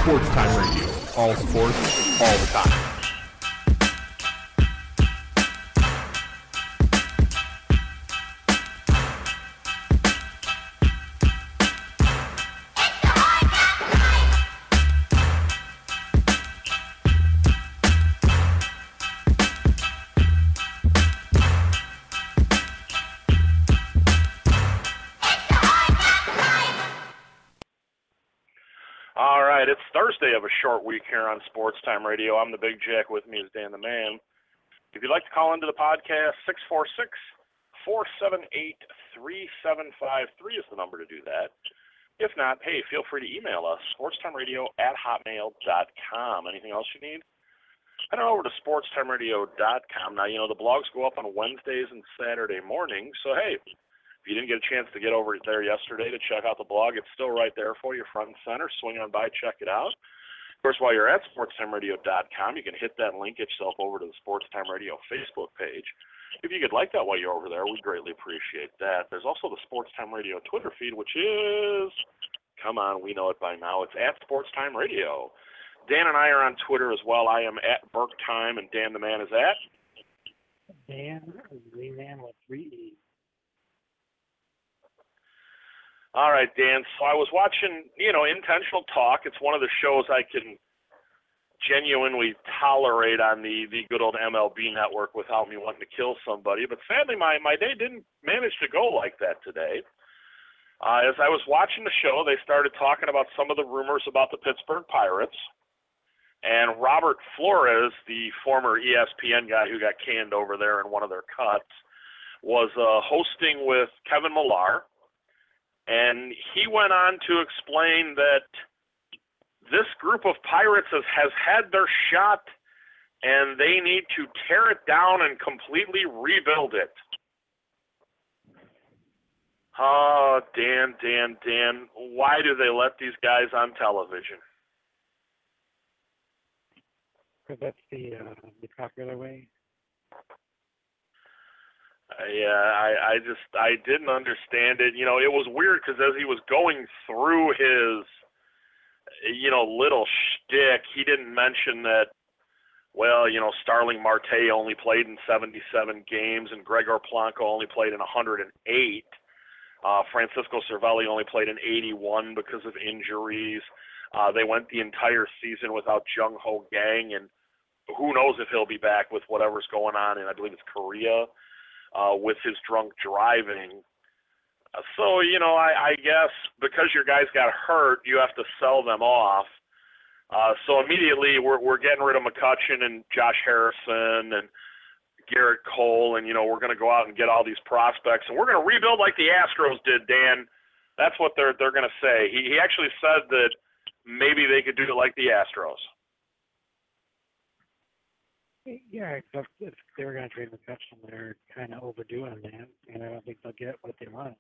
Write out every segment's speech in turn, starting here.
Sports Time Radio. All sports, all the time. It's Thursday of a short week here on Sports Time Radio. I'm the Big Jack. With me is Dan the Man. If you'd like to call into the podcast, 646-478-3753 is the number to do that. If not, hey, feel free to email us, sportstimeradio@hotmail.com. Anything else you need? Head on over to sportstimeradio.com. Now, the blogs go up on Wednesdays and Saturday mornings, so hey, if you didn't get a chance to get over there yesterday to check out the blog, it's still right there for you, front and center. Swing on by, check it out. Of course, while you're at sportstimeradio.com, you can hit that link, get yourself over to the Sports Time Radio Facebook page. If you could like that while you're over there, we'd greatly appreciate that. There's also the Sports Time Radio Twitter feed, which is, come on, we know it by now. It's at Sports Time Radio. Dan and I are on Twitter as well. I am at Burke Time, and Dan the Man is at? Dan Greenman with 3 E's. All right, Dan. So I was watching, Intentional Talk. It's one of the shows I can genuinely tolerate on the good old MLB network without me wanting to kill somebody. But sadly, my day didn't manage to go like that today. As I was watching the show, they started talking about some of the rumors about the Pittsburgh Pirates. And Robert Flores, the former ESPN guy who got canned over there in one of their cuts, was hosting with Kevin Millar. And he went on to explain that this group of Pirates has had their shot and they need to tear it down and completely rebuild it. Oh, Dan, why do they let these guys on television? Because that's the popular way. I didn't understand it. It was weird because as he was going through his, little shtick, he didn't mention that, Starling Marte only played in 77 games and Gregor Blanco only played in 108. Francisco Cervelli only played in 81 because of injuries. They went the entire season without Jung Ho Gang, and who knows if he'll be back with whatever's going on in, I believe it's Korea. With his drunk driving. So, I guess because your guys got hurt, you have to sell them off. So immediately we're getting rid of McCutchen and Josh Harrison and Garrett Cole, and, we're going to go out and get all these prospects, and we're going to rebuild like the Astros did, Dan. That's what they're going to say. He actually said that maybe they could do it like the Astros. Yeah, except if they were going to trade McCutchen, they're kind of overdue on that, and I don't think they'll get what they want.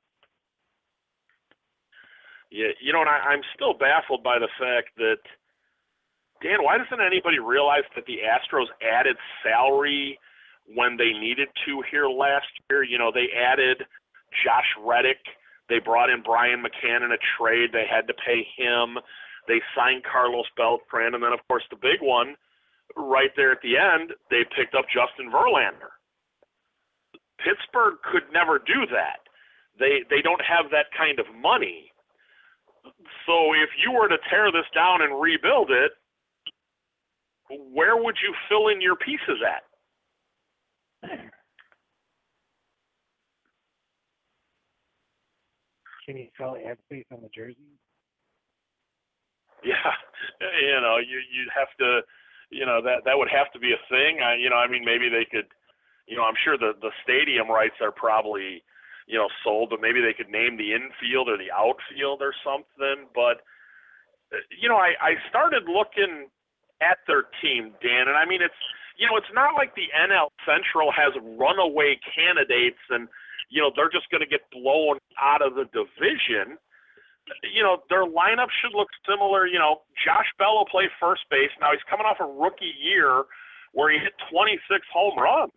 Yeah, and I'm still baffled by the fact that, Dan, why doesn't anybody realize that the Astros added salary when they needed to here last year? They added Josh Reddick. They brought in Brian McCann in a trade. They had to pay him. They signed Carlos Beltran, and then, of course, the big one, right there at the end, they picked up Justin Verlander. Pittsburgh could never do that. They don't have that kind of money. So if you were to tear this down and rebuild it, where would you fill in your pieces at? Can you sell ad space on the jersey? Yeah, you'd have to. That would have to be a thing. Maybe they could, I'm sure the stadium rights are probably, sold, but maybe they could name the infield or the outfield or something. But, I started looking at their team, Dan, and it's not like the NL Central has runaway candidates and, they're just going to get blown out of the division. Their lineup should look similar. Josh Bell will play first base. Now he's coming off a rookie year where he hit 26 home runs.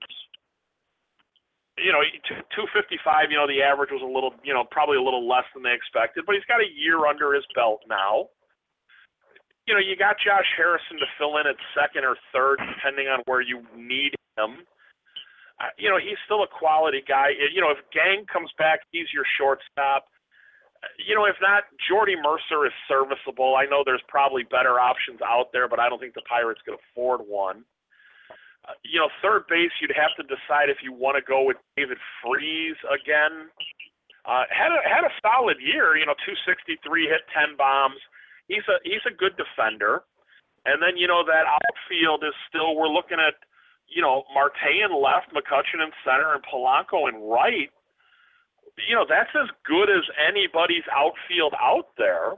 255, the average was a little, probably a little less than they expected, but he's got a year under his belt now. you got Josh Harrison to fill in at second or third, depending on where you need him. He's still a quality guy. If Gang comes back, he's your shortstop. If not, Jordy Mercer is serviceable. I know there's probably better options out there, but I don't think the Pirates could afford one. Third base, you'd have to decide if you want to go with David Freese again. Had a solid year, 263, hit 10 bombs. He's a good defender. And then, that outfield is still, we're looking at, Marte in left, McCutchen in center, and Polanco in right. That's as good as anybody's outfield out there.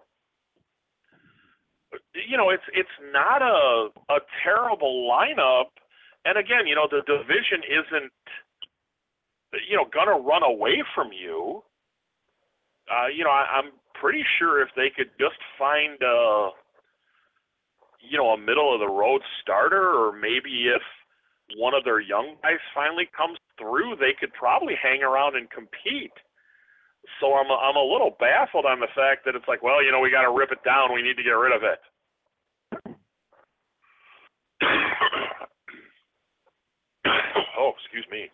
It's not a terrible lineup. And again, the division isn't, gonna run away from you. I'm pretty sure if they could just find a middle of the road starter, or maybe if one of their young guys finally comes through, they could probably hang around and compete. So I'm a little baffled on the fact that it's like, well, we got to rip it down. We need to get rid of it. Oh, excuse me.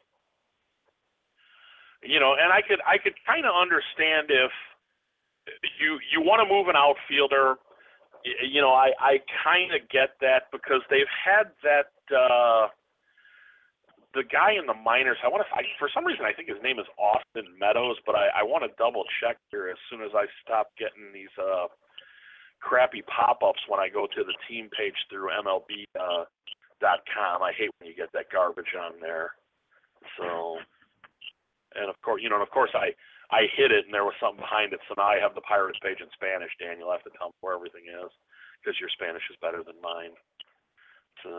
And I could kind of understand if you want to move an outfielder. I kind of get that because they've had that the guy in the minors. For some reason I think his name is Austin Meadows, but I want to double check here as soon as I stop getting these crappy pop-ups when I go to the team page through MLB.com. I hate when you get that garbage on there. So, and of course, I hit it and there was something behind it, so now I have the Pirates page in Spanish. Dan, you'll have to tell me where everything is because your Spanish is better than mine. So,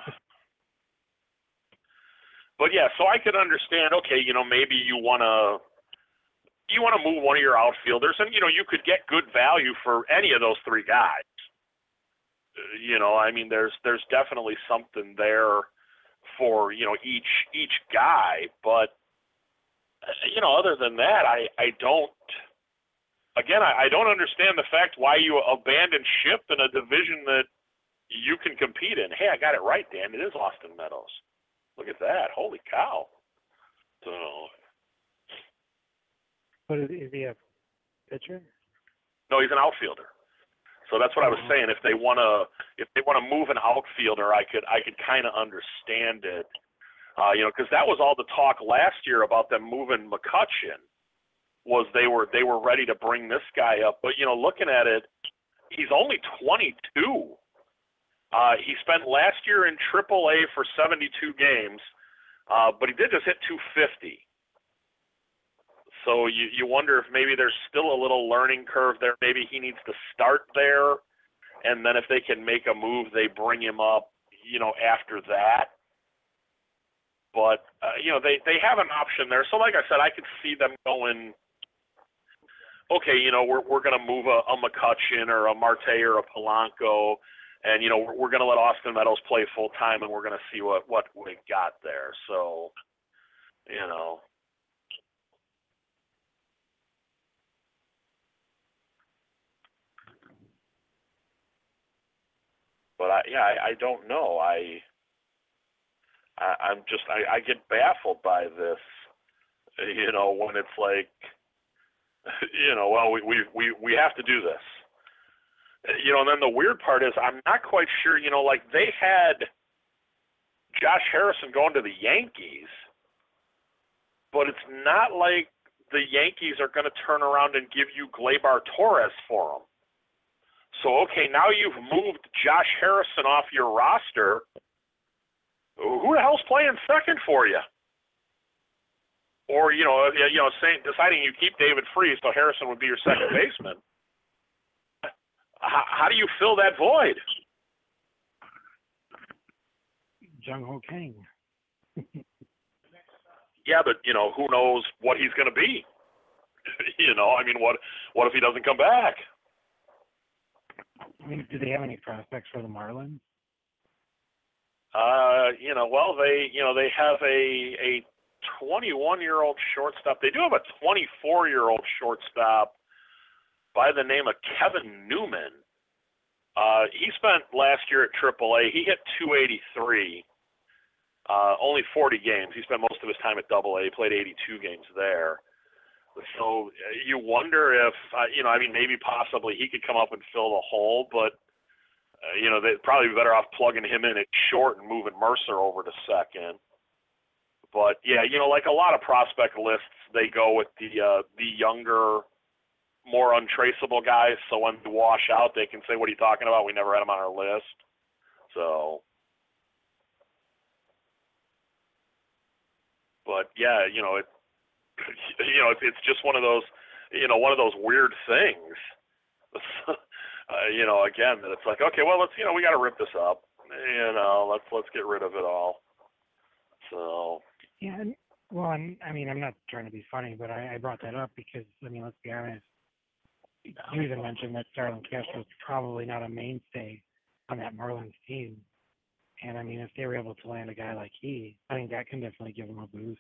but yeah, so I could understand. Okay, maybe you want to move one of your outfielders, and you could get good value for any of those three guys. There's definitely something there for each guy, but other than that, I don't understand the fact why you abandon ship in a division that you can compete in. Hey, I got it right, Dan. It is Austin Meadows. Look at that. Holy cow. So, But is he a pitcher? no, he's an outfielder. So that's what I was saying. If they want to move an outfielder, I could kind of understand it. Because that was all the talk last year about them moving McCutchen. Was they were ready to bring this guy up, but looking at it, he's only 22. He spent last year in AAA for 72 games, but he did just hit 250. So you wonder if maybe there's still a little learning curve there. Maybe he needs to start there, and then if they can make a move, they bring him up, after that. But, they have an option there. So like I said, I could see them going, okay, we're going to move a McCutchen or a Marte or a Polanco, and, we're going to let Austin Meadows play full time, and we're going to see what we got there. So, But I don't know. I get baffled by this, when it's like, well, we have to do this. And then the weird part is I'm not quite sure, like they had Josh Harrison going to the Yankees, but it's not like the Yankees are going to turn around and give you Gleyber Torres for him. So, okay, now you've moved Josh Harrison off your roster. Who the hell's playing second for you? Or, deciding you keep David Freese, so Harrison would be your second baseman. How do you fill that void? Jung-Ho Kang. Yeah, but, who knows what he's going to be? What if he doesn't come back? Do they have any prospects for the Marlins? They have a 21-year-old shortstop. They do have a 24-year-old shortstop by the name of Kevin Newman. He spent last year at AAA. He hit 283. Only 40 games. He spent most of his time at AA. He played 82 games there. So you wonder if, maybe possibly he could come up and fill the hole, but, they'd probably be better off plugging him in at short and moving Mercer over to second. But, yeah, like a lot of prospect lists, they go with the younger, more untraceable guys, so when they wash out, they can say, what are you talking about? We never had him on our list. So, but, yeah, it's just one of those, weird things. Again, that it's like, okay, well, let's, we got to rip this up. Let's get rid of it all. So. Yeah, I'm not trying to be funny, but I brought that up because, let's be honest. You even mentioned that Starlin Castro is probably not a mainstay on that Marlins team. And, if they were able to land a guy like he, I think that can definitely give them a boost.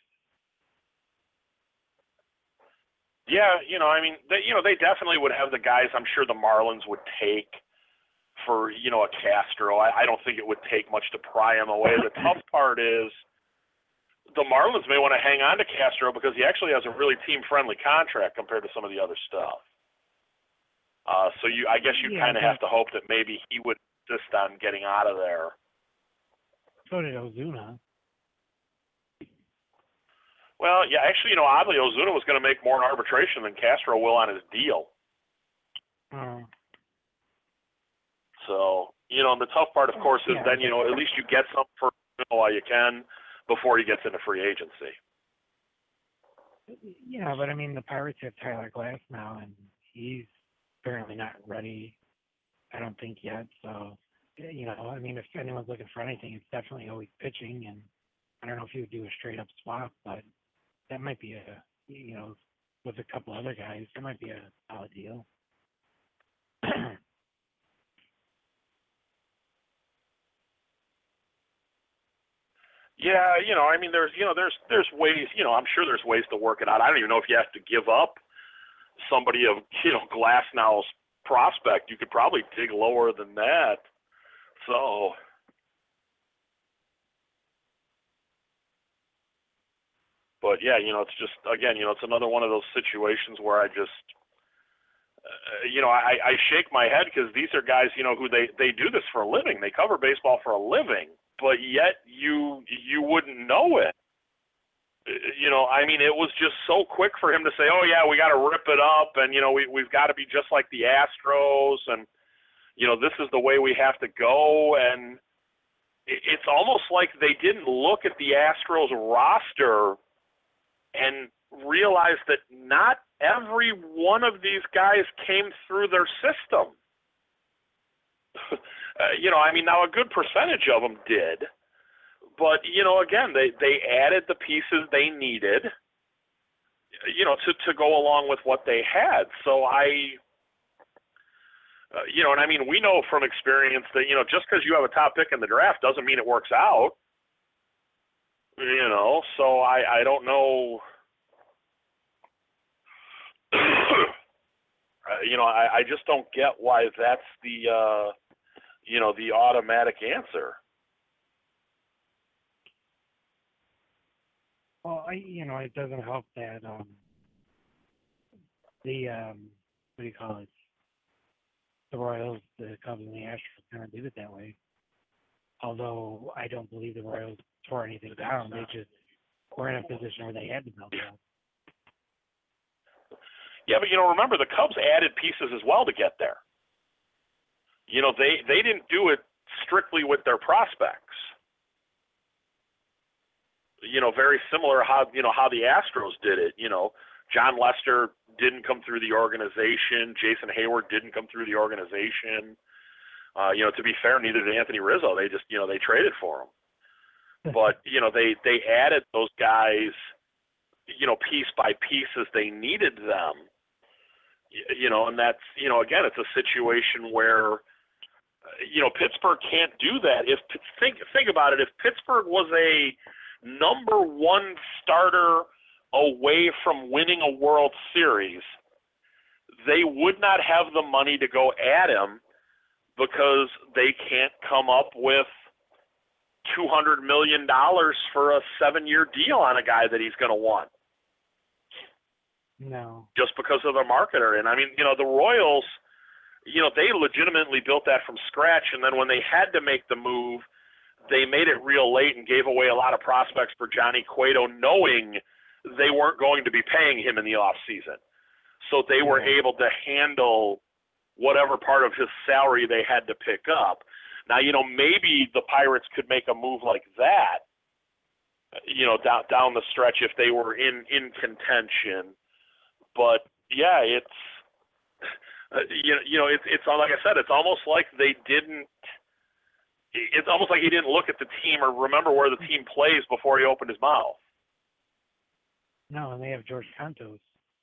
Yeah, they definitely would have the guys I'm sure the Marlins would take for, a Castro. I don't think it would take much to pry him away. The tough part is the Marlins may want to hang on to Castro because he actually has a really team-friendly contract compared to some of the other stuff. So I guess you kind of have to hope that maybe he would insist on getting out of there. So did Ozuna. Well, yeah, actually, oddly, Ozuna was going to make more in arbitration than Castro will on his deal. So, and the tough part, of course, is then, at least you get something for while you can before he gets into free agency. Yeah, but, the Pirates have Tyler Glass now, and he's apparently not ready, I don't think, yet. So, if anyone's looking for anything, it's definitely always pitching, and I don't know if you would do a straight-up swap, but that might be with a couple other guys, that might be a solid deal. Yeah, there's ways, I'm sure there's ways to work it out. I don't even know if you have to give up somebody of, Glasnow's prospect. You could probably dig lower than that. So, but yeah, it's just, again, it's another one of those situations where I just, I shake my head because these are guys, who they do this for a living. They cover baseball for a living, but yet you wouldn't know it. It was just so quick for him to say, oh yeah, we got to rip it up, and we've got to be just like the Astros, and this is the way we have to go. And it's almost like they didn't look at the Astros roster and realize that not every one of these guys came through their system. Now a good percentage of them did, but, again, they added the pieces they needed, to go along with what they had. So we know from experience that, just because you have a top pick in the draft doesn't mean it works out, so I don't know. I just don't get why that's the, the automatic answer. Well, it doesn't help that what do you call it? The Royals, the Cubs, and the Astros kind of did it that way. Although I don't believe the Royals tore anything down, they just were in a position where they had to build it up. Yeah, but remember the Cubs added pieces as well to get there. They didn't do it strictly with their prospects. Very similar how the Astros did it. John Lester didn't come through the organization. Jason Hayward didn't come through the organization. To be fair, neither did Anthony Rizzo. They just, they traded for him. But, they added those guys, piece by piece as they needed them. And that's, again, it's a situation where, Pittsburgh can't do that. Think about it. If Pittsburgh was a number one starter away from winning a World Series, they would not have the money to go at him because they can't come up with $200 million for a 7-year deal on a guy that he's going to want. No. Just because of their marketer. And I mean, the Royals, they legitimately built that from scratch, and then when they had to make the move, they made it real late and gave away a lot of prospects for Johnny Cueto, knowing they weren't going to be paying him in the off season. So they were able to handle whatever part of his salary they had to pick up. Now, maybe the Pirates could make a move like that, down the stretch if they were in contention. But yeah, it's it's like I said, it's almost like they didn't. It's almost like he didn't look at the team or remember where the team plays before he opened his mouth. No, and they have George Cantos.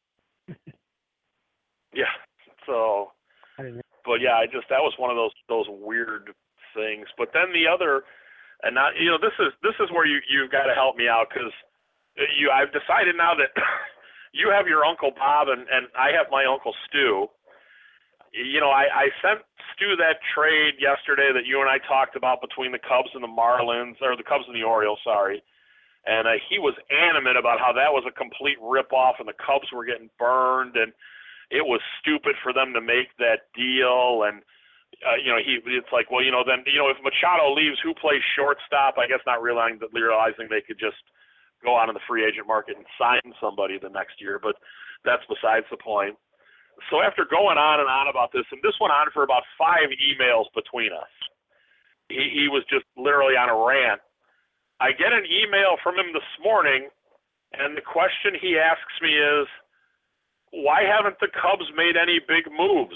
Yeah. So, but yeah, that was one of those weird things. But then the other, and now this is where you've got to help me out, because I've decided now that you have your Uncle Bob and I have my Uncle Stu. I sent Stu that trade yesterday that you and I talked about between the Cubs and the Marlins, or the Cubs and the Orioles, sorry. And he was animate about how that was a complete rip-off and the Cubs were getting burned and it was stupid for them to make that deal. And, it's like, well, then, if Machado leaves, who plays shortstop? I guess not realizing they could just go out on the free agent market and sign somebody the next year, but that's besides the point. So after going on and on about this, and this went on for about 5 emails between us, he was just literally on a rant. I get an email from him this morning, and the question he asks me is, why haven't the Cubs made any big moves?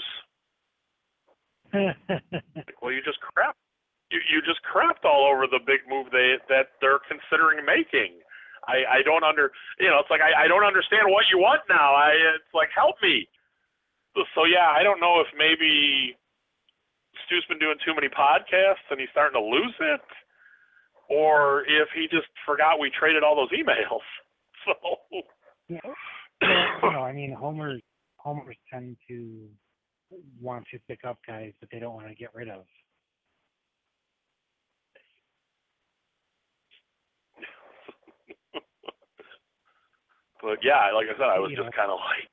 Well, you just crap. You just crapped all over the big move that they're considering making. I don't it's like I don't understand what you want now. It's like, help me. So yeah, I don't know if maybe Stu's been doing too many podcasts and he's starting to lose it, or if he just forgot we traded all those emails. So I mean, homers tend to want to pick up guys that they don't want to get rid of. But yeah, like I said, I was just kind of like,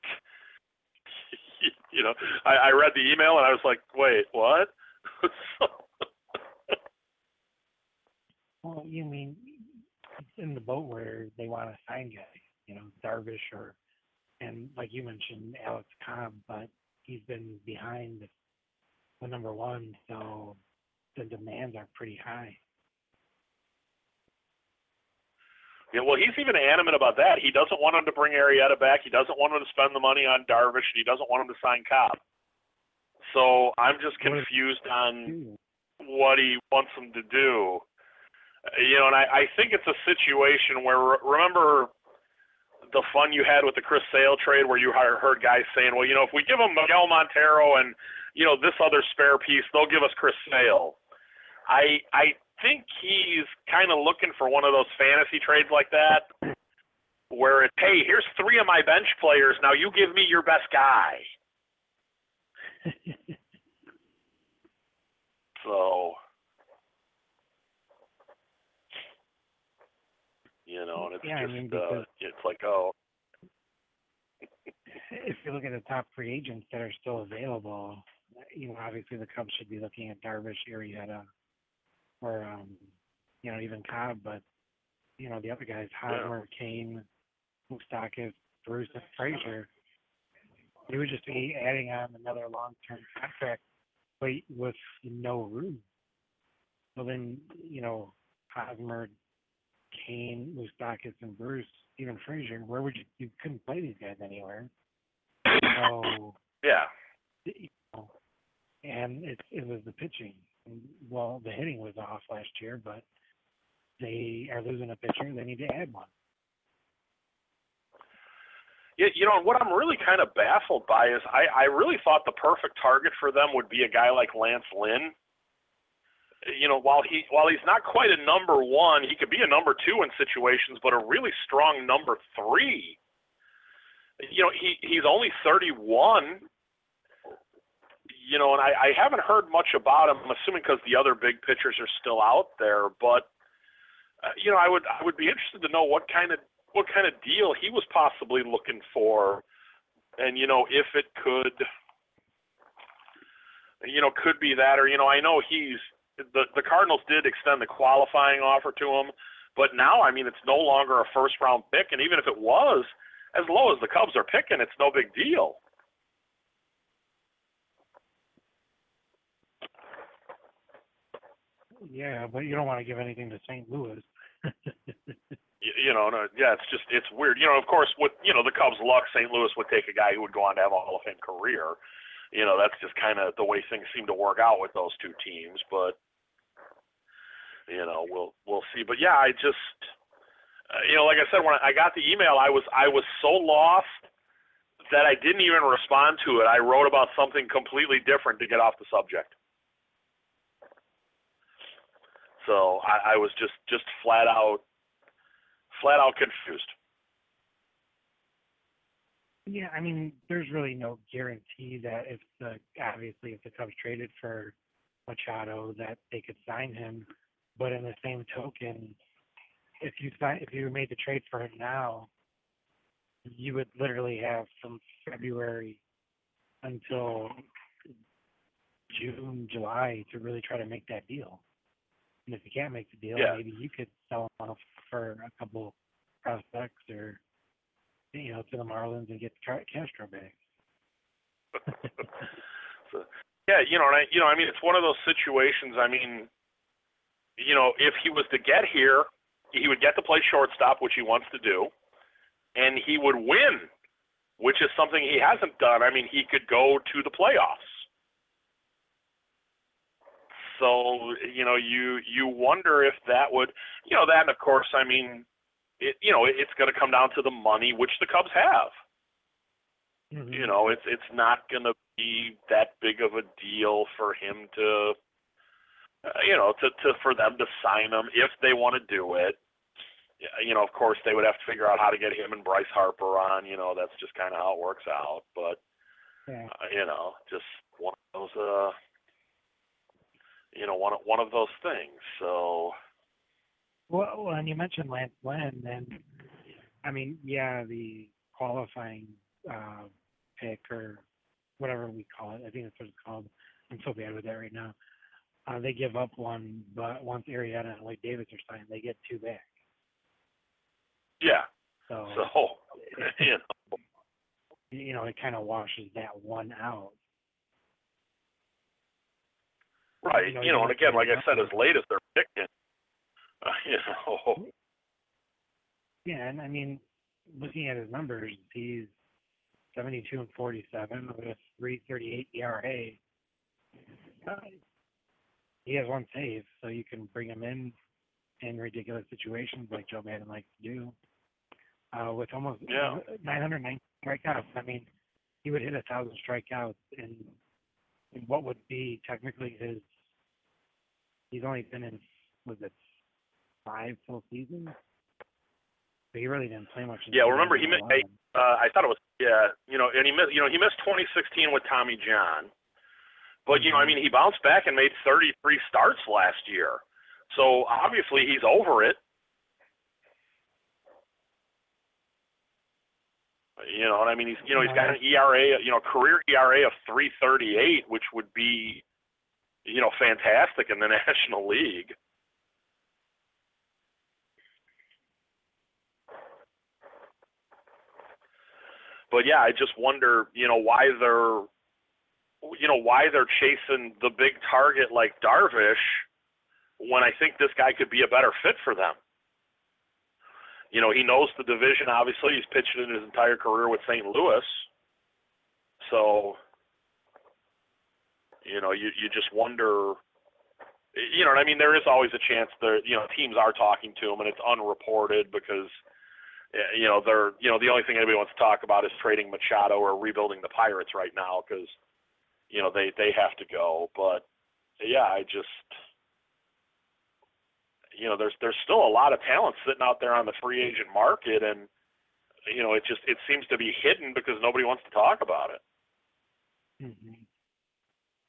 I read the email and I was like, wait, what? Well, you mean it's in the boat where they want to sign guys, Darvish and like you mentioned, Alex Cobb, but he's been behind the number one, so the demands are pretty high. Yeah, well, he's even adamant about that. He doesn't want him to bring Arrieta back. He doesn't want him to spend the money on Darvish, and he doesn't want him to sign Cobb. So I'm just confused on what he wants him to do. And I think it's a situation where, remember the fun you had with the Chris Sale trade where you heard guys saying, well, if we give him Miguel Montero and, this other spare piece, they'll give us Chris Sale. I think he's kind of looking for one of those fantasy trades like that where it's, hey, here's 3 of my bench players. Now you give me your best guy. So, and it's it's like, oh. If you look at the top free agents that are still available, obviously the Cubs should be looking at Darvish, Arrieta, or even Cobb, but the other guys, Hosmer, Kane, Moustakas, Bruce, and Frazier, they would just be adding on another long-term contract, but with no room. So then, Hosmer, Kane, Moustakas, and Bruce, even Frazier, where would you couldn't play these guys anywhere. So yeah, and it was the pitching. Well, the hitting was off last year, but they are losing a pitcher. They need to add one. Yeah, what I'm really kind of baffled by is I really thought the perfect target for them would be a guy like Lance Lynn. While he's not quite a number 1, he could be a number 2 in situations, but a really strong number 3. He's only 31. you know, and I haven't heard much about him. I'm assuming because the other big pitchers are still out there. But you know, I would be interested to know what kind of deal he was possibly looking for, and you know, if it could, you know, could be that, or you know, I know the Cardinals did extend the qualifying offer to him, but now, I mean, it's no longer a first round pick, and even if it was as low as the Cubs are picking, it's no big deal. Yeah, but you don't want to give anything to St. Louis. You know, no, yeah, it's weird. You know, of course, with, you know, the Cubs' luck, St. Louis would take a guy who would go on to have a Hall of Fame career. You know, that's just kind of the way things seem to work out with those two teams. But you know, we'll see. But yeah, I just, you know, like I said, when I got the email, I was so lost that I didn't even respond to it. I wrote about something completely different to get off the subject. So I was just flat out confused. Yeah, I mean, there's really no guarantee that if the Cubs traded for Machado that they could sign him. But in the same token, if you made the trade for him now, you would literally have from February until June, July to really try to make that deal. And if you can't make the deal, maybe you could sell him off for a couple prospects, or you know, to the Marlins and get Castro back. So, yeah, you know, I mean, it's one of those situations. I mean, you know, if he was to get here, he would get to play shortstop, which he wants to do, and he would win, which is something he hasn't done. I mean, he could go to the playoffs. So, you know, you wonder if that would, you know, that, and of course, I mean, you know, it's going to come down to the money, which the Cubs have. Mm-hmm. You know, it's not going to be that big of a deal for him to, you know, for them to sign him if they want to do it. You know, of course, they would have to figure out how to get him and Bryce Harper on. You know, that's just kind of how it works out. But, you know, just one of those, you know, one of those things. So. Well, and you mentioned Lance Lynn, and I mean, yeah, the qualifying pick or whatever we call it, I think that's what it's called. I'm so bad with that right now. They give up one, but once Arrieta and Lloyd Davis are signed, they get two back. Yeah. So you know, it kind of washes that one out. Right. You know, and again, like I said, as late as they're picking, you know. Yeah, and I mean, looking at his numbers, he's 72 and 47 with a 3.38 ERA. He has one save, so you can bring him in ridiculous situations like Joe Maddon likes to do. With almost 990 strikeouts, I mean, he would hit 1,000 strikeouts in what would be technically his. He's only been in, was it 5 full seasons? But he really didn't play much. Yeah, remember he missed. I thought it was you know, and he missed. You know, he missed 2016 with Tommy John. But, you know, I mean, he bounced back and made 33 starts last year. So, obviously, he's over it. You know, and I mean, he's got an ERA, you know, career ERA of 3.38, which would be, you know, fantastic in the National League. But, yeah, I just wonder, you know, why they're chasing the big target like Darvish when I think this guy could be a better fit for them. You know, he knows the division, obviously. He's pitched in his entire career with St. Louis. So, you know, you just wonder, you know what I mean? There is always a chance you know, teams are talking to him, and it's unreported because, you know, the only thing anybody wants to talk about is trading Machado or rebuilding the Pirates right now because, you know, they have to go. But, yeah, I just, you know, there's still a lot of talent sitting out there on the free agent market, and, you know, it seems to be hidden because nobody wants to talk about it. Mm-hmm.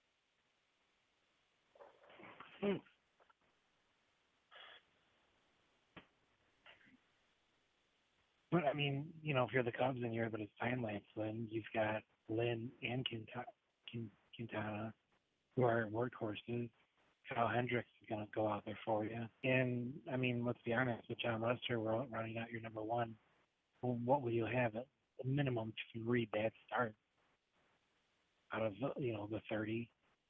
But I mean, if you're the Cubs and you're able to sign Lance Lynn, you've got Lynn and Quintana, who are workhorses. Kyle Hendricks is going to go out there for you. And I mean, let's be honest, with John Lester running out your number one, what will you have? At a minimum 3 bad starts out of the 30.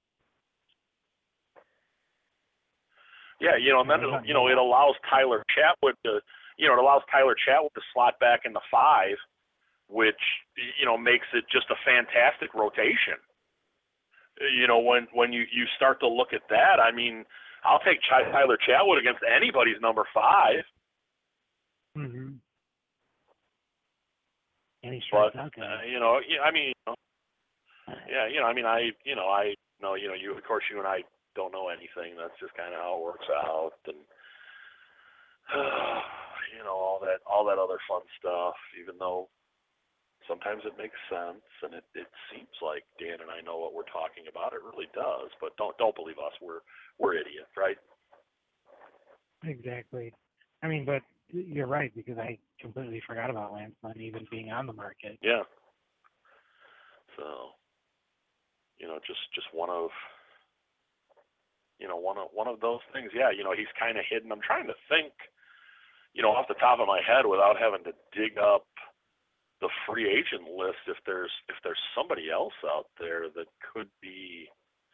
Yeah, and then it allows Tyler Chatwood to slot back in the 5, which makes it just a fantastic rotation. When you start to look at that, I mean, I'll take Tyler Chatwood against anybody's number 5. Mm-hmm. And he But out I know, you of course you and I don't know anything. That's just kind of how it works out, and all that other fun stuff. Even though sometimes it makes sense, and it seems like Dan and I know what we're talking about. It really does, but don't believe us. We're idiots, right? Exactly. I mean, but you're right, because I completely forgot about Lance Lynn even being on the market. Yeah. So, just one of those things. Yeah, he's kind of hidden. I'm trying to think, off the top of my head without having to dig up the free agent list, if there's somebody else out there that could be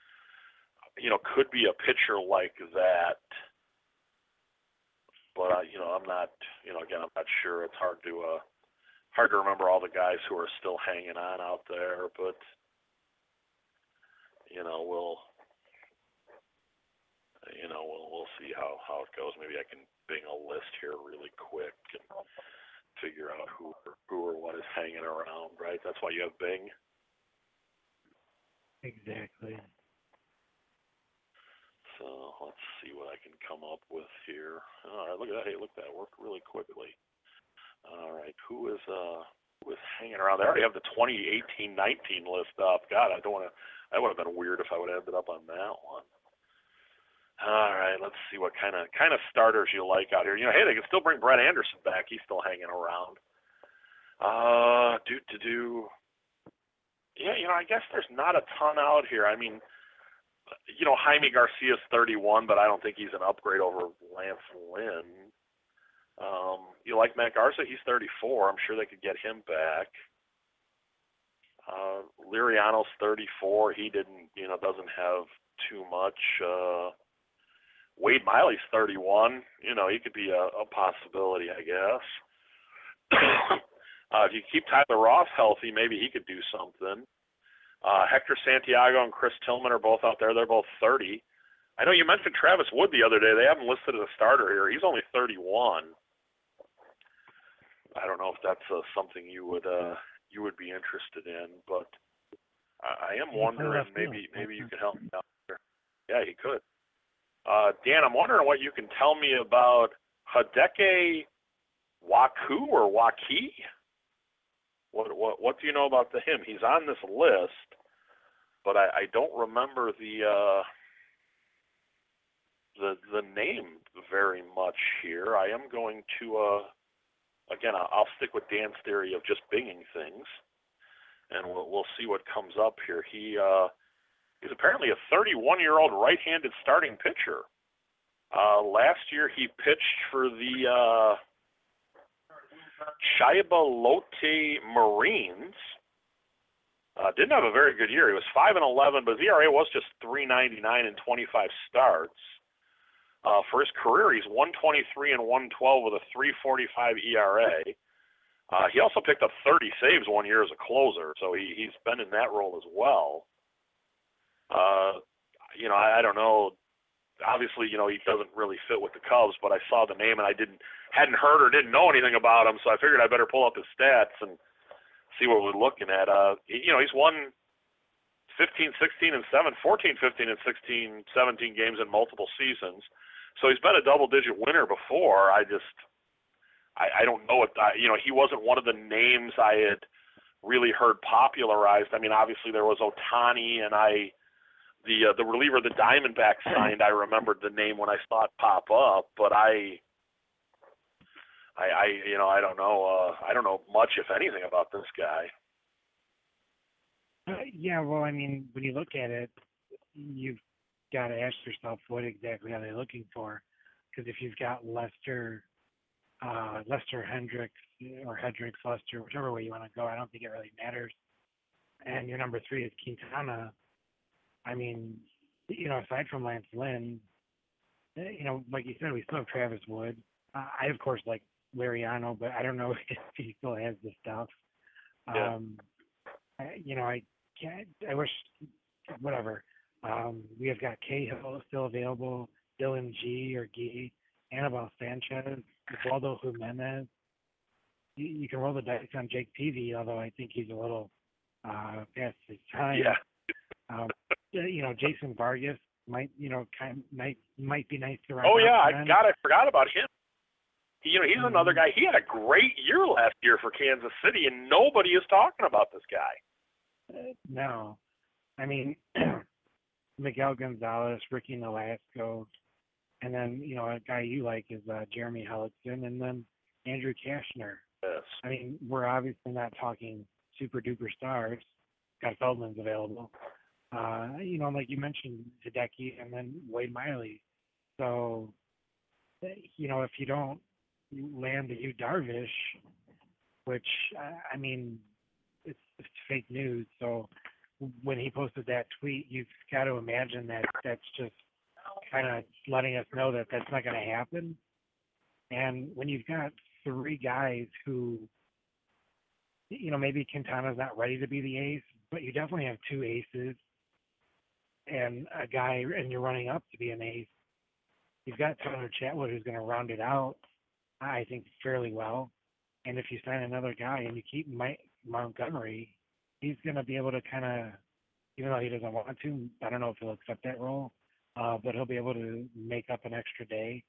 a pitcher like that. But I'm not, again, I'm not sure. It's hard to remember all the guys who are still hanging on out there. But we'll see how it goes. Maybe I can bing a list here really quick and figure out who or what is hanging around. Right? That's why you have Bing. Exactly. So let's see what I can come up with here. All right, look at that. Hey, look, that worked really quickly. All right, who is hanging around? They already have the 2018-19 list up. God, that would have been weird if I would have ended up on that one. All right, let's see what kind of starters you like out here. Hey, they can still bring Brett Anderson back. He's still hanging around. Yeah, I guess there's not a ton out here. I mean, Jaime Garcia's 31, but I don't think he's an upgrade over Lance Lynn. You like Matt Garza? He's 34. I'm sure they could get him back. Liriano's 34. He doesn't have too much. Wade Miley's 31. He could be a possibility, I guess. If you keep Tyler Ross healthy, maybe he could do something. Hector Santiago and Chris Tillman are both out there. They're both 30. I know you mentioned Travis Wood the other day. They haven't listed as a starter here. He's only 31. I don't know if that's something you would be interested in, but I am wondering maybe you could help me out there. Yeah, he could. Dan, I'm wondering what you can tell me about Hideki Waku or Waki. What do you know about him? He's on this list, but I don't remember the name very much here. I am going to again, I'll stick with Dan's theory of just binging things, and we'll see what comes up here. He's apparently a 31-year-old right-handed starting pitcher. Last year he pitched for the Shaiba Lotte Marines. Didn't have a very good year. He was 5-11, but his ERA was just .399 in 25 starts. For his career, he's 123 and 112 with a 3.45 ERA. He also picked up 30 saves one year as a closer, so he's been in that role as well. I don't know. Obviously, he doesn't really fit with the Cubs, but I saw the name and I hadn't heard or didn't know anything about him, so I figured I better pull up his stats and see what we're looking at. He's won 15, 16, and 7, 14, 15, and 16, 17 games in multiple seasons. So he's been a double-digit winner before. I don't know what he wasn't one of the names I had really heard popularized. I mean, obviously there was Ohtani, and I the reliever the Diamondbacks signed, I remembered the name when I saw it pop up, but I don't know. I don't know much, if anything, about this guy. Yeah, well, I mean, when you look at it, you've got to ask yourself what exactly are they looking for? Because if you've got Lester Hendricks or Hendricks Lester, whichever way you want to go, I don't think it really matters. And your number 3 is Quintana. I mean, aside from Lance Lynn, like you said, we still have Travis Wood. I of course like Liriano, but I don't know if he still has the stuff. Yeah. I can't. I wish, whatever. We have got Cahill still available, Dylan G or Gee, Anibal Sanchez, Waldo Jimenez. You can roll the dice on Jake Peavy, although I think he's a little past his time. Yeah. Jason Vargas might be nice to run. Oh yeah, I forgot about him. He's another guy. He had a great year last year for Kansas City, and nobody is talking about this guy. No, I mean Miguel Gonzalez, Ricky Nolasco, and then a guy you like is Jeremy Hellickson, and then Andrew Kashner. Yes. I mean, we're obviously not talking super duper stars. Scott Feldman's available. Like you mentioned, Hideki and then Wade Miley. So, if you don't land the Yu Darvish, which, I mean, it's fake news. So when he posted that tweet, you've got to imagine that that's just kind of letting us know that that's not going to happen. And when you've got 3 guys who, maybe Quintana's not ready to be the ace, but you definitely have 2 aces and a guy, and you're running up to be an ace. You've got Tyler Chatwood who's going to round it out, I think, fairly well. And if you sign another guy and you keep Montgomery, he's going to be able to kind of, even though he doesn't want to, I don't know if he'll accept that role, but he'll be able to make up an extra day.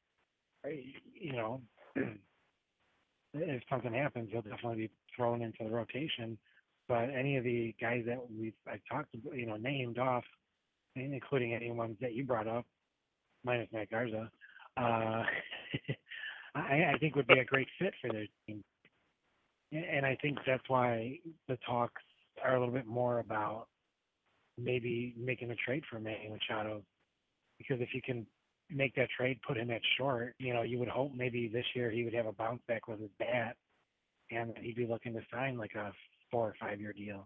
If something happens, he'll definitely be thrown into the rotation. But any of the guys that I've talked about, named off, including any ones that you brought up, minus Matt Garza, I think would be a great fit for their team. And I think that's why the talks are a little bit more about maybe making a trade for Manny Machado. Because if you can make that trade, put him at short, you would hope maybe this year he would have a bounce back with his bat and he'd be looking to sign like a 4 or 5 year deal.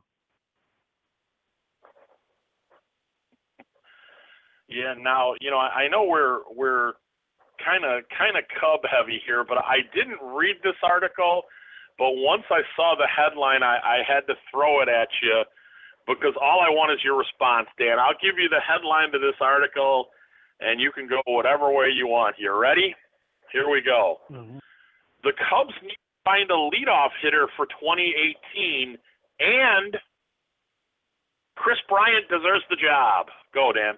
Yeah, now, I know we're kind of Cub heavy here, but I didn't read this article, but once I saw the headline, I had to throw it at you because all I want is your response, Dan. I'll give you the headline to this article, and you can go whatever way you want. You ready? Here we go. Mm-hmm. The Cubs need to find a leadoff hitter for 2018, and Chris Bryant deserves the job. Go, Dan.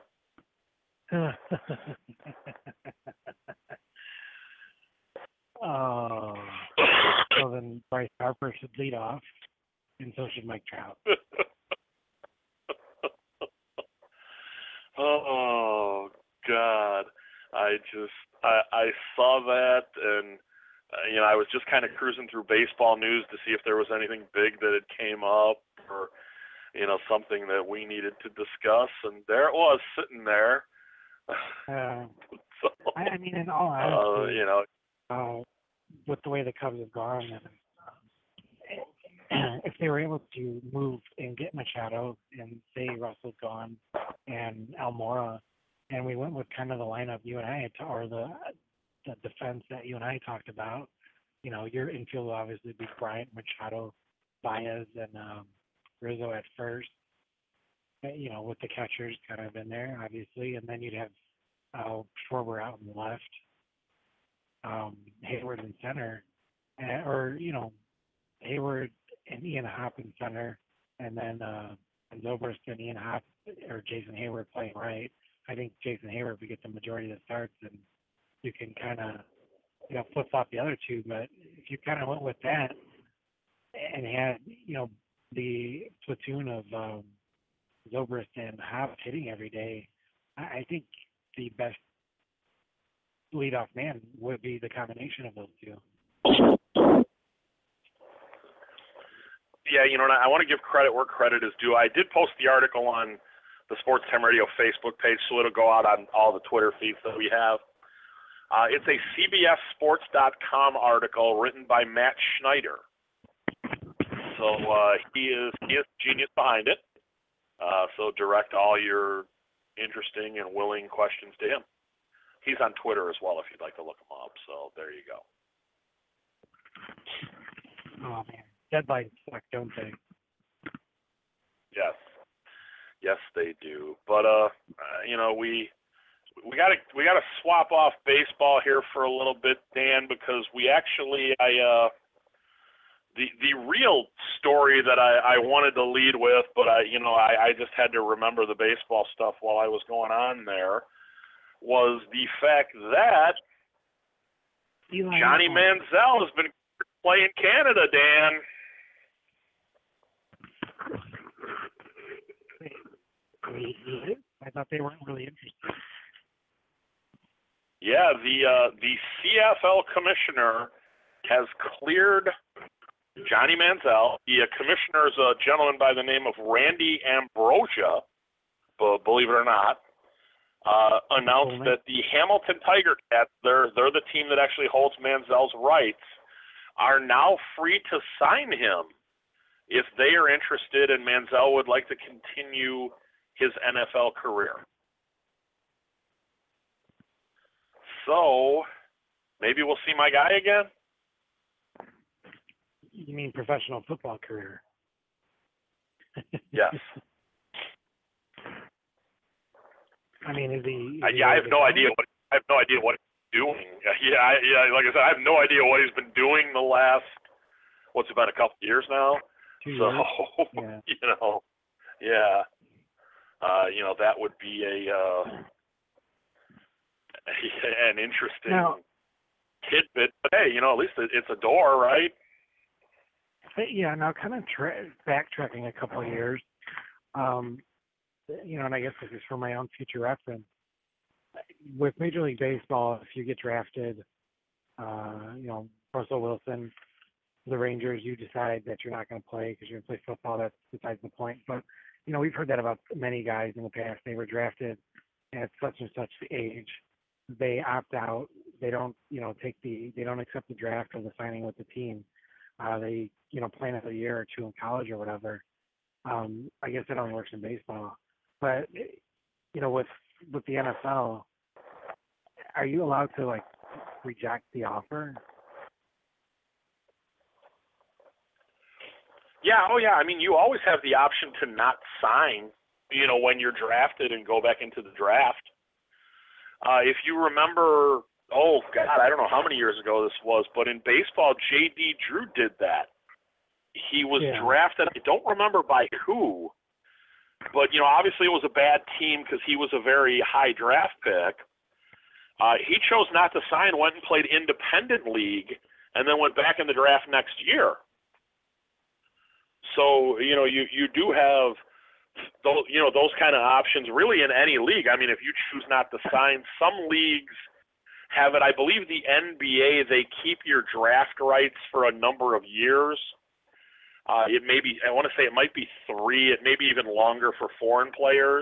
Oh, so then Bryce Harper should lead off, and so should Mike Trout. Oh God, I saw that, and I was just kind of cruising through baseball news to see if there was anything big that had came up or something that we needed to discuss, and there it was sitting there. So, I mean, in all honesty, with the way the Cubs have gone, if they were able to move and get Machado and say Russell's gone and Almora, and we went with kind of the lineup you and I had, or the defense that you and I talked about, your infield will obviously be Bryant, Machado, Baez, and Rizzo at first. With the catchers kind of in there, obviously, and then you'd have Schwarber out in the left, Hayward in center, or Hayward and Ian Happ in center, and then Zobrist and Ian Happ or Jason Hayward playing right. I think Jason Hayward would get the majority of the starts, and you can kind of flip flop the other two. But if you kind of went with that and had the platoon of Zobrist and Hobbs hitting every day, I think the best leadoff man would be the combination of those two. Yeah, and I want to give credit where credit is due. I did post the article on the Sports Time Radio Facebook page, so it'll go out on all the Twitter feeds that we have. It's a CBSSports.com article written by Matt Schneider. So he is genius behind it. So direct all your interesting and willing questions to him. He's on Twitter as well if you'd like to look him up. So there you go. Oh man, deadlines suck, don't they? Yes, they do. But we gotta swap off baseball here for a little bit, Dan, because the real story that I wanted to lead with, but I just had to remember the baseball stuff while I was going on there, was the fact that Johnny Manziel has been playing Canada, Dan. I thought they weren't really interested. Yeah, the CFL commissioner has cleared Johnny Manziel. The commissioner is a gentleman by the name of Randy Ambrosia, believe it or not, announced that the Hamilton Tiger Cats, they're the team that actually holds Manziel's rights, are now free to sign him if they are interested and Manziel would like to continue his NFL career. So maybe we'll see my guy again. You mean professional football career? Yes. I mean, is he? I have no idea what he's doing. Yeah. Like I said, I have no idea what he's been doing the last. What's it been, a couple of years now? 2 years. So Yeah. that would be an interesting tidbit. But hey, at least it's a door, right? Yeah. Now, kind of backtracking a couple of years, and I guess this is for my own future reference. With Major League Baseball, if you get drafted, Russell Wilson, the Rangers, you decide that you're not going to play because you're going to play football. That's besides the point. But we've heard that about many guys in the past. They were drafted at such and such age. They opt out. They don't, they don't accept the draft or the signing with the team. They, play another year or two in college or whatever. I guess it only works in baseball. But, with the NFL, are you allowed to, reject the offer? Yeah, I mean, you always have the option to not sign, when you're drafted and go back into the draft. If you remember, I don't know how many years ago this was, but in baseball, J.D. Drew did that. He was drafted, I don't remember by who, but, obviously it was a bad team because he was a very high draft pick. He chose not to sign, went and played independent league, and then went back in the draft next year. So, you do have those kind of options really in any league. I mean, if you choose not to sign, some leagues have it. I believe the NBA, they keep your draft rights for a number of years. It may be, I want to say it might be 3, it may be even longer for foreign players.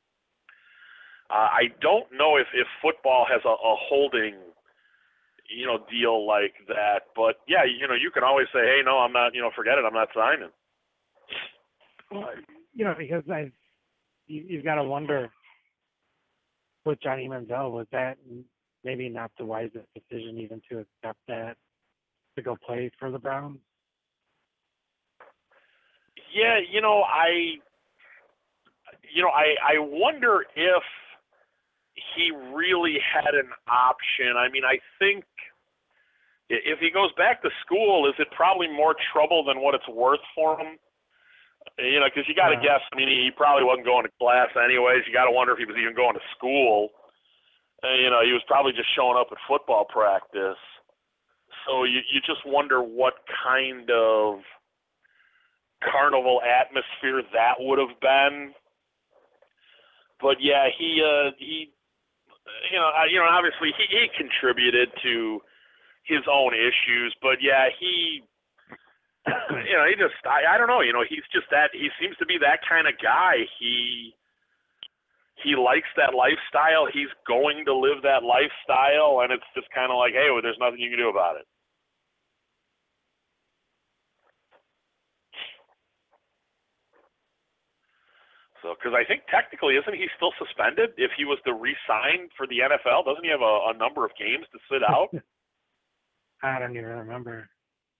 I don't know if football has a holding, deal like that. But, yeah, you can always say, hey, no, I'm not, forget it, I'm not signing. Well, because you've got to wonder with Johnny Manziel, was that maybe not the wisest decision even to accept that, to go play for the Browns? Yeah, I wonder if he really had an option. I mean, I think if he goes back to school, is it probably more trouble than what it's worth for him? Because you got to guess. I mean, he probably wasn't going to class anyways. You got to wonder if he was even going to school. He was probably just showing up at football practice. So you just wonder what kind of carnival atmosphere that would have been. But yeah, he obviously he contributed to his own issues, but yeah, he I don't know, he's just that, he seems to be that kind of guy. He likes that lifestyle. He's going to live that lifestyle, and it's just kind of like, hey, well, there's nothing you can do about it. So, because I think technically, isn't he still suspended if he was to re-sign for the NFL? Doesn't he have a number of games to sit out? I don't even remember.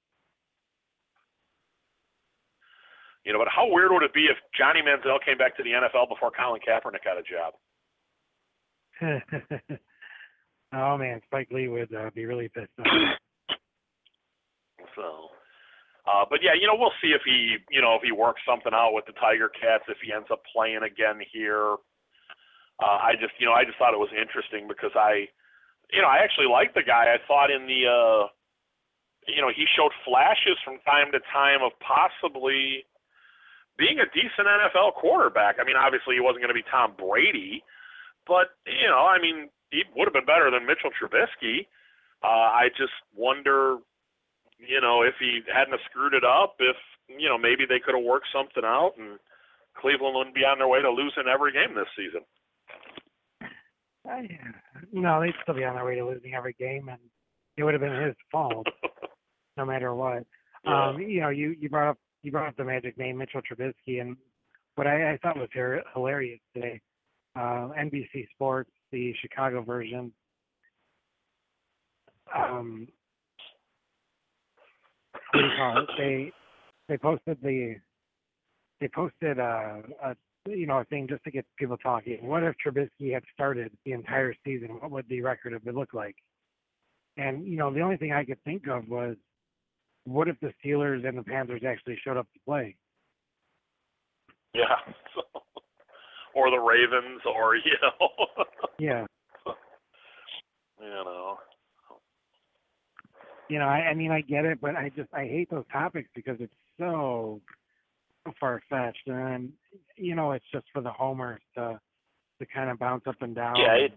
But how weird would it be if Johnny Manziel came back to the NFL before Colin Kaepernick got a job? Oh man, Spike Lee would be really pissed off. So, but yeah, we'll see if he works something out with the Tiger Cats, if he ends up playing again here. I just thought it was interesting because I actually liked the guy. I thought in the, he showed flashes from time to time of possibly being a decent NFL quarterback. I mean, obviously he wasn't going to be Tom Brady, but, he would have been better than Mitchell Trubisky. I just wonder, if he hadn't have screwed it up, if, maybe they could have worked something out and Cleveland wouldn't be on their way to losing every game this season. No, they'd still be on their way to losing every game, and it would have been his fault, no matter what. Yeah. You brought up the magic name Mitchell Trubisky, and what I thought was hilarious today, NBC Sports, the Chicago version, what do you call it? They posted a thing just to get people talking. What if Trubisky had started the entire season? What would the record have looked like? And the only thing I could think of was, what if the Steelers and the Panthers actually showed up to play? Yeah. Or the Ravens, or Yeah. I get it, but I hate those topics because it's so far-fetched, and it's just for the homers to kind of bounce up and down. Yeah.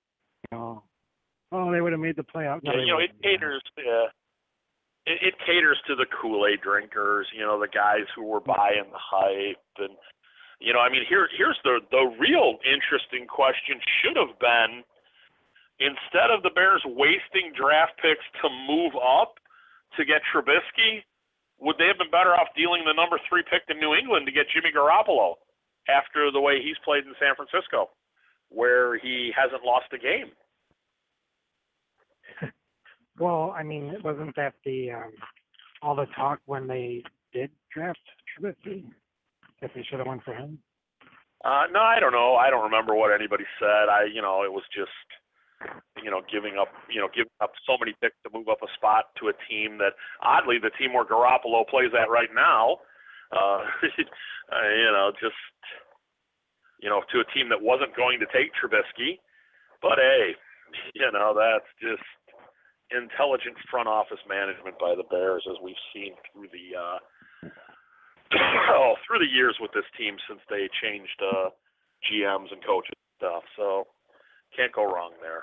They would have made the playoff. No, it caters. Yeah. It caters to the Kool-Aid drinkers, the guys who were buying the hype, and here's the real interesting question should have been, instead of the Bears wasting draft picks to move up to get Trubisky, would they have been better off dealing the number 3 pick to New England to get Jimmy Garoppolo after the way he's played in San Francisco, where he hasn't lost a game? Well, wasn't that all the talk when they did draft Trubisky, that they should have went for him? No, I don't know. I don't remember what anybody said. It was just, giving up so many picks to move up a spot to a team that, oddly, the team where Garoppolo plays at right now, to a team that wasn't going to take Trubisky. But hey, that's just intelligent front office management by the Bears, as we've seen through the through the years with this team since they changed GMs and coaches and stuff. So can't go wrong there.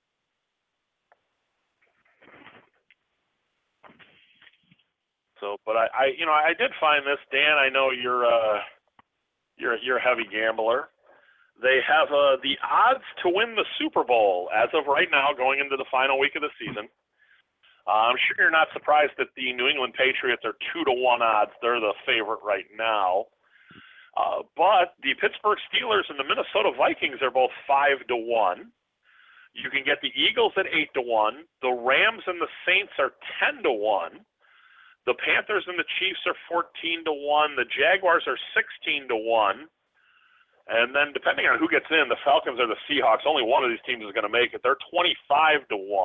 So, but I did find this, Dan. I know you're a heavy gambler. They have the odds to win the Super Bowl as of right now, going into the final week of the season. I'm sure you're not surprised that the New England Patriots are 2-1 odds. They're the favorite right now. But the Pittsburgh Steelers and the Minnesota Vikings are both 5-1. You can get the Eagles at 8-1. The Rams and the Saints are 10-1. The Panthers and the Chiefs are 14-1. The Jaguars are 16-1. And then, depending on who gets in, the Falcons or the Seahawks, only one of these teams is going to make it. They're 25-1.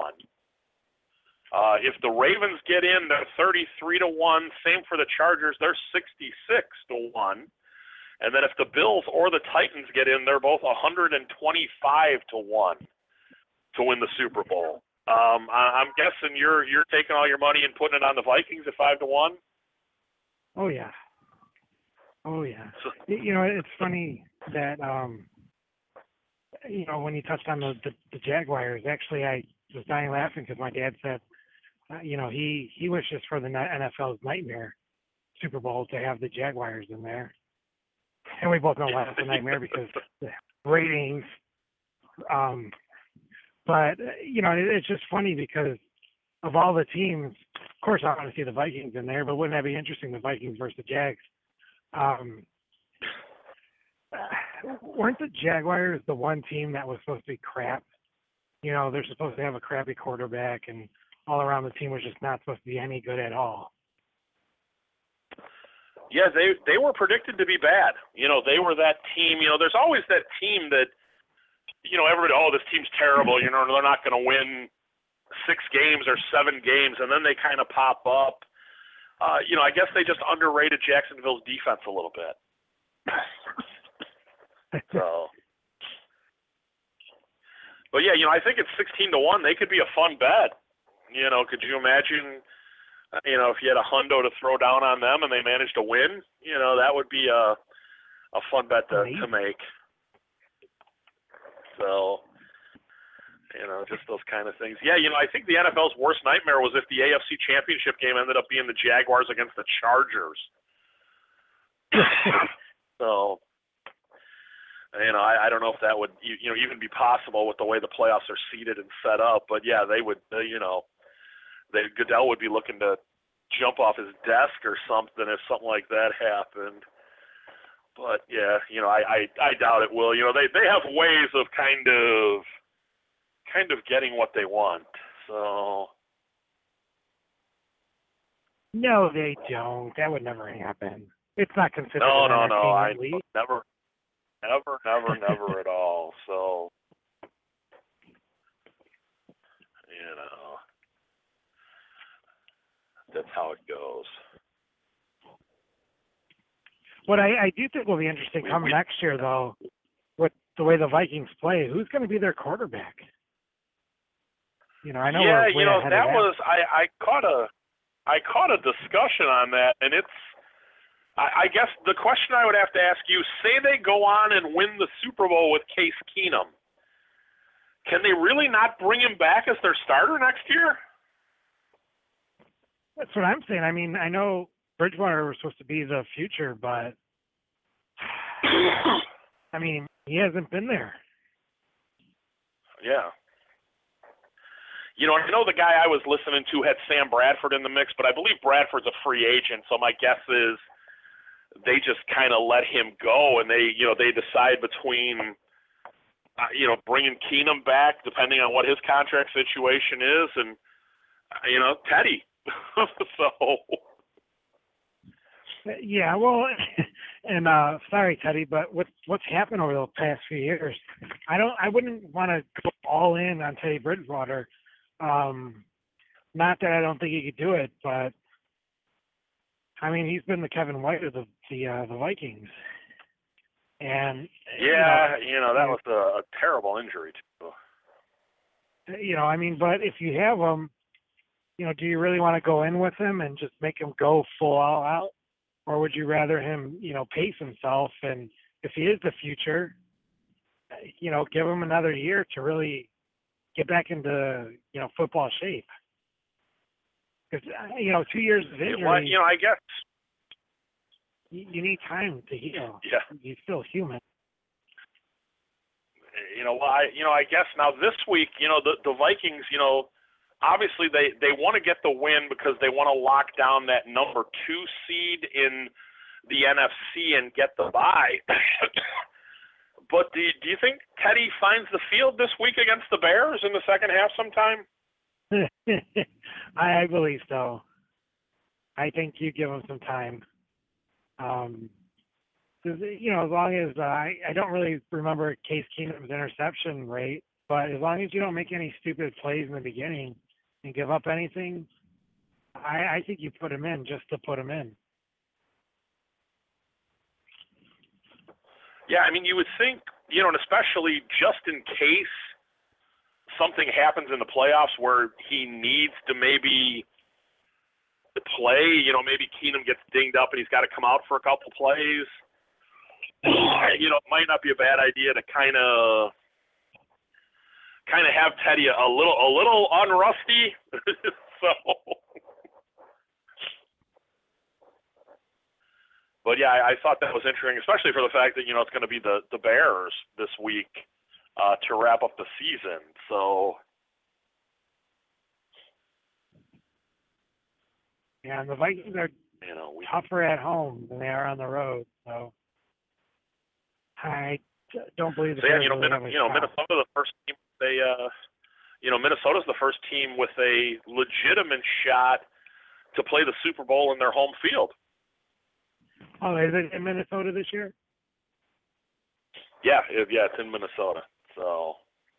If the Ravens get in, they're 33-1. Same for the Chargers. They're 66-1. And then if the Bills or the Titans get in, they're both 125-1 to win the Super Bowl. I'm guessing you're taking all your money and putting it on the Vikings at 5-1. Oh yeah. It's funny that when you touched on the Jaguars, actually, I was dying laughing because my dad said, he wishes for the NFL's nightmare Super Bowl to have the Jaguars in there. And we both know why it's a nightmare because the ratings. But, it's just funny because of all the teams, of course I want to see the Vikings in there, but wouldn't that be interesting, the Vikings versus the Jags? Weren't the Jaguars the one team that was supposed to be crap? They're supposed to have a crappy quarterback, and all around the team was just not supposed to be any good at all. Yeah, they were predicted to be bad. They were that team. There's always that team that, everybody, this team's terrible. They're not going to win 6 games or 7 games, and then they kind of pop up. I guess they just underrated Jacksonville's defense a little bit. So, but yeah, I think it's 16-1. They could be a fun bet. Could you imagine? If you had a hundo to throw down on them and they managed to win, that would be a fun bet to make. So, just those kind of things. Yeah, I think the NFL's worst nightmare was if the AFC Championship game ended up being the Jaguars against the Chargers. So, I don't know if that would, even be possible with the way the playoffs are seeded and set up. But yeah, they would, Goodell would be looking to jump off his desk or something if something like that happened. But yeah, I doubt it will. They have ways of kind of getting what they want. So no, they don't. That would never happen. It's not considered. No. I never at all. So that's how it goes. What I do think will be interesting coming next year, though, with the way the Vikings play, who's going to be their quarterback? I know. Yeah, that was I caught a discussion on that, and it's. I guess the question I would have to ask you: say they go on and win the Super Bowl with Case Keenum, can they really not bring him back as their starter next year? That's what I'm saying. I mean, I know Bridgewater was supposed to be the future, but I mean, he hasn't been there. Yeah. I know the guy I was listening to had Sam Bradford in the mix, but I believe Bradford's a free agent, so my guess is they just kind of let him go, and they decide between, bringing Keenum back, depending on what his contract situation is, and, Teddy. So. Yeah, well, and sorry, Teddy, but what's happened over the past few years, I wouldn't want to go all in on Teddy Bridgewater. Not that I don't think he could do it, but I mean, he's been the Kevin White of the Vikings, and yeah, that was a terrible injury too. I mean, but if you have him, do you really want to go in with him and just make him go full all out? Or would you rather him, pace himself, and if he is the future, give him another year to really get back into, football shape? Because, 2 years of injury. Well, I guess you need time to heal. Yeah. He's still human. I guess now this week, the Vikings, obviously they want to get the win because they want to lock down that number 2 seed in the NFC and get the bye. But do you think Teddy finds the field this week against the Bears in the second half sometime? I believe so. I think you give him some time. As long as I don't really remember Case Keenum's interception rate, but as long as you don't make any stupid plays in the beginning and give up anything, I think you put him in just to put him in. Yeah, I mean, you would think, and especially just in case something happens in the playoffs where he needs to maybe play, maybe Keenum gets dinged up and he's got to come out for a couple plays. It might not be a bad idea to kind of kind of have Teddy a little unrusty. So, but yeah, I thought that was interesting, especially for the fact that it's going to be the Bears this week to wrap up the season. So. Yeah, and the Vikings are tougher at home than they are on the road. So I don't believe the Bears really have a shot. Minnesota, the first team Minnesota's the first team with a legitimate shot to play the Super Bowl in their home field. Oh, is it in Minnesota this year? Yeah, it's in Minnesota. So,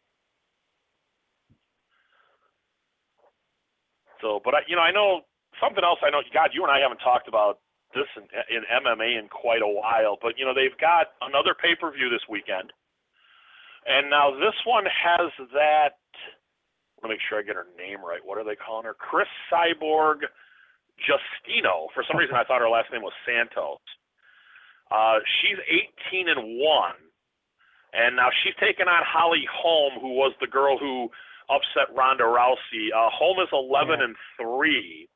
but I know something else. I know, God, you and I haven't talked about this in MMA in quite a while, but they've got another pay-per-view this weekend, and now this one has that. I want to make sure I get her name right. What are they calling her? Chris Cyborg Justino. For some reason, I thought her last name was Santos. She's 18-1, and now she's taking on Holly Holm, who was the girl who upset Ronda Rousey. Holm is 11-3.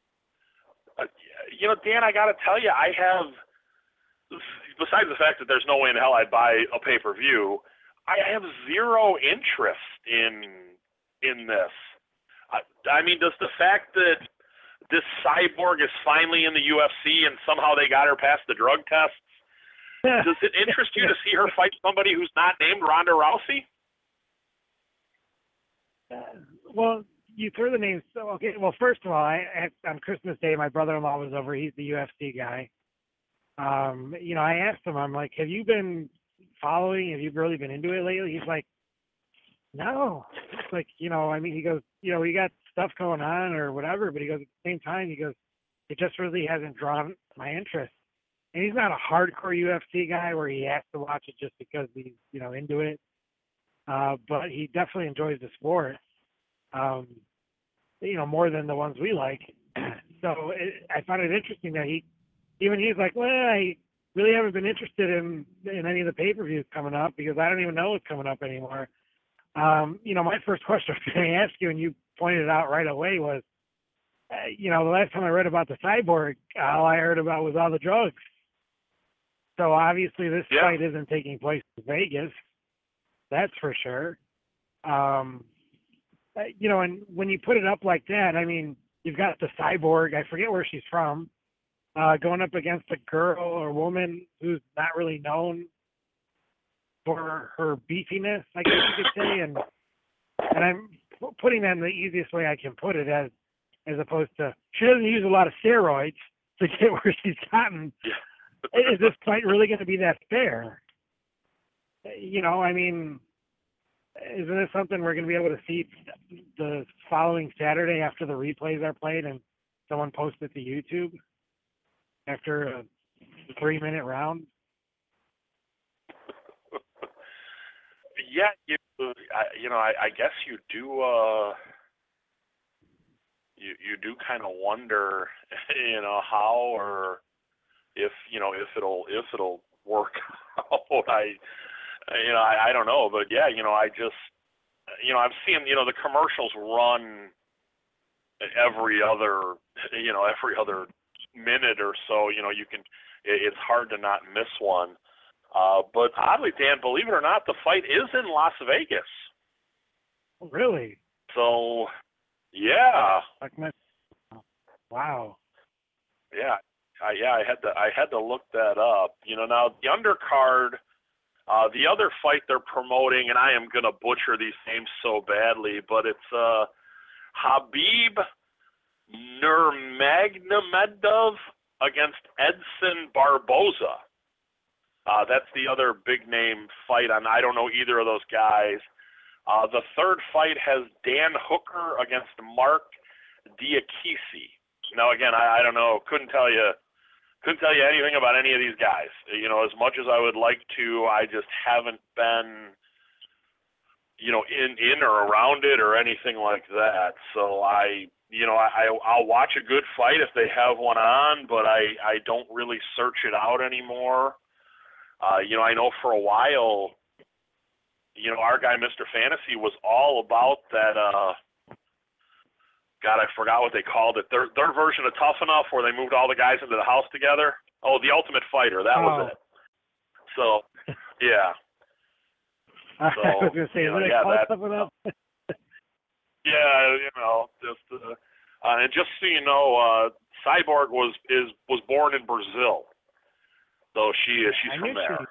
Dan, I got to tell you, I have, besides the fact that there's no way in hell I'd buy a pay-per-view, I have zero interest in this. I mean, does the fact that this Cyborg is finally in the UFC and somehow they got her past the drug tests, does it interest you to see her fight somebody who's not named Ronda Rousey? Well, you threw the names. So, okay, well, first of all, on Christmas Day, my brother-in-law was over. He's the UFC guy. I asked him, I'm like, have you been following? Have you really been into it lately? He's like, no. It's like, he goes, we got stuff going on or whatever, but he goes, at the same time, he goes, it just really hasn't drawn my interest. And he's not a hardcore UFC guy where he has to watch it just because he's, into it. But he definitely enjoys the sport, more than the ones we like. So I found it interesting that he's like, well, I really haven't been interested in any of the pay-per-views coming up because I don't even know what's coming up anymore. My first question I was going to ask you, and you pointed it out right away, was, the last time I read about the Cyborg, all I heard about was all the drugs. So obviously this fight isn't taking place in Vegas. That's for sure. And when you put it up like that, I mean, you've got the Cyborg, I forget where she's from, going up against a girl or woman who's not really known for her beefiness, I guess you could say. And I'm putting that in the easiest way I can put it, as opposed to, she doesn't use a lot of steroids to get where she's gotten. Yeah. Is this fight really going to be that fair? I mean, isn't this something we're going to be able to see the following Saturday after the replays are played and someone posts it to YouTube after a 3-minute round? Yeah, I guess you do. You do kind of wonder, how or if it'll work out. I don't know, but yeah, I'm seeing, the commercials run every other minute or so. It's hard to not miss one. But oddly, Dan, believe it or not, the fight is in Las Vegas. Really? So, yeah. Wow. Yeah. I had to look that up. Now the undercard, the other fight they're promoting, and I am gonna butcher these names so badly, but it's Habib Nurmagomedov against Edson Barboza. That's the other big name fight. I don't know either of those guys. The third fight has Dan Hooker against Mark Diakisi. Now again, I don't know. Couldn't tell you anything about any of these guys. As much as I would like to, I just haven't been, in or around it or anything like that. So I'll watch a good fight if they have one on, but I don't really search it out anymore. I know for a while, our guy, Mr. Fantasy, was all about that. God, I forgot what they called it. Their version of Tough Enough, where they moved all the guys into the house together. Oh, The Ultimate Fighter. That was it. So, yeah. So, I was going to say, what they call Tough Enough? Yeah, and just so you know, Cyborg was born in Brazil, so she's from there.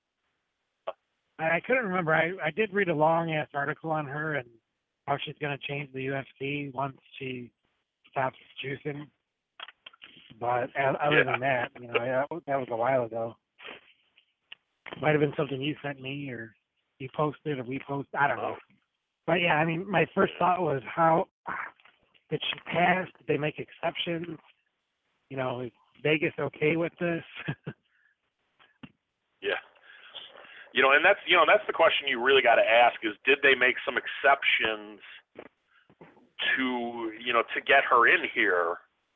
I couldn't remember. I did read a long-ass article on her and how she's going to change the UFC once she stops juicing. But other than that, that was a while ago. Might have been something you sent me or you posted or we posted. I don't know. But, yeah, I mean, my first thought was how did she pass? Did they make exceptions? Is Vegas okay with this? Yeah. And that's the question you really got to ask is, did they make some exceptions to get her in here?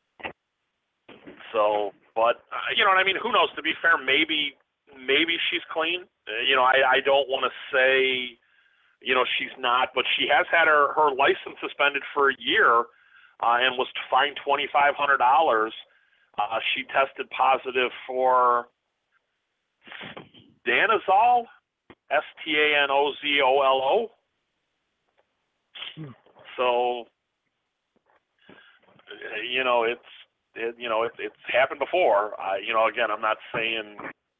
So, but, what I mean? Who knows? To be fair, maybe she's clean. I don't want to say, she's not, but she has had her license suspended for a year and was fined $2,500. She tested positive for Stanozolol, Stanozolo. So, it's happened before. Again, I'm not saying,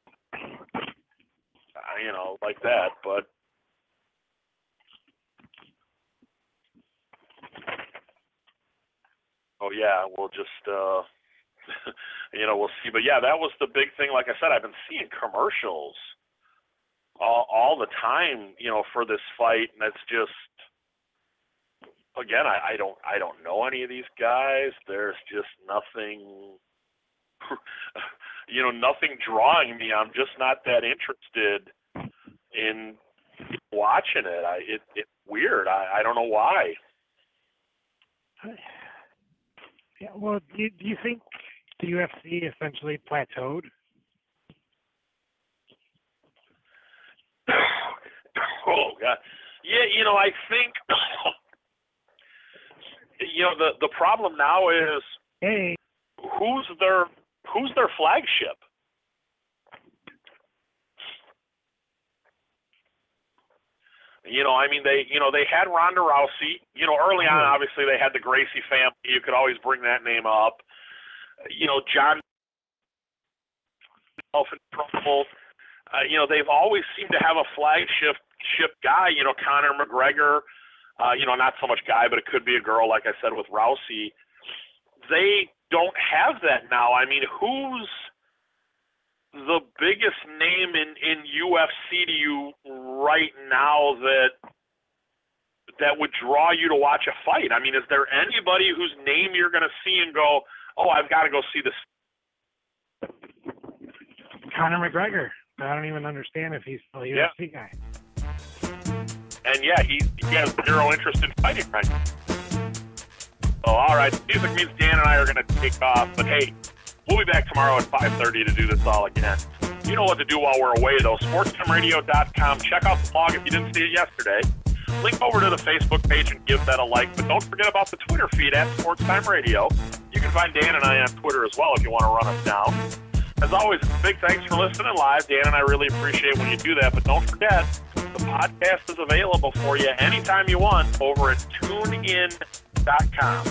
like that, but. Oh yeah, we'll just we'll see. But yeah, that was the big thing. Like I said, I've been seeing commercials all the time, for this fight, and it's just, again, I don't know any of these guys. There's just nothing, nothing drawing me. I'm just not that interested in watching it. It's weird. I don't know why. Yeah, well, do you think the UFC essentially plateaued? Oh God, yeah. I think the problem now is who's their flagship. I mean, they had Ronda Rousey. Early on, obviously, they had the Gracie family. You could always bring that name up. John Trouble. They've always seemed to have a flagship guy. Conor McGregor. Not so much guy, but it could be a girl, like I said, with Rousey. They don't have that now. I mean, who's the biggest name in UFC to you right now that would draw you to watch a fight? I mean, is there anybody whose name you're going to see and go, oh, I've got to go see this? Conor McGregor. I don't even understand if he's still a UFC guy. And yeah, he has zero interest in fighting right now. So, all right, music means Dan and I are going to take off, but hey, we'll be back tomorrow at 5:30 to do this all again. You know what to do while we're away, though. SportsTimeRadio.com. Check out the blog if you didn't see it yesterday. Link over to the Facebook page and give that a like. But don't forget about the Twitter feed at SportsTime Radio. You can find Dan and I on Twitter as well if you want to run us down. As always, big thanks for listening live. Dan and I really appreciate when you do that. But don't forget, the podcast is available for you anytime you want over at TuneIn.com.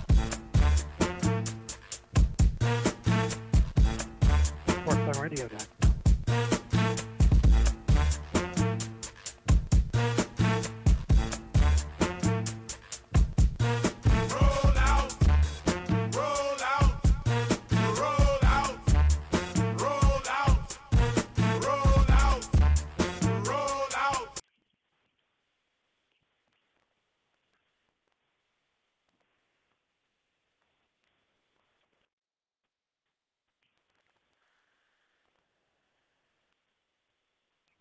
SportsTimeRadio.com.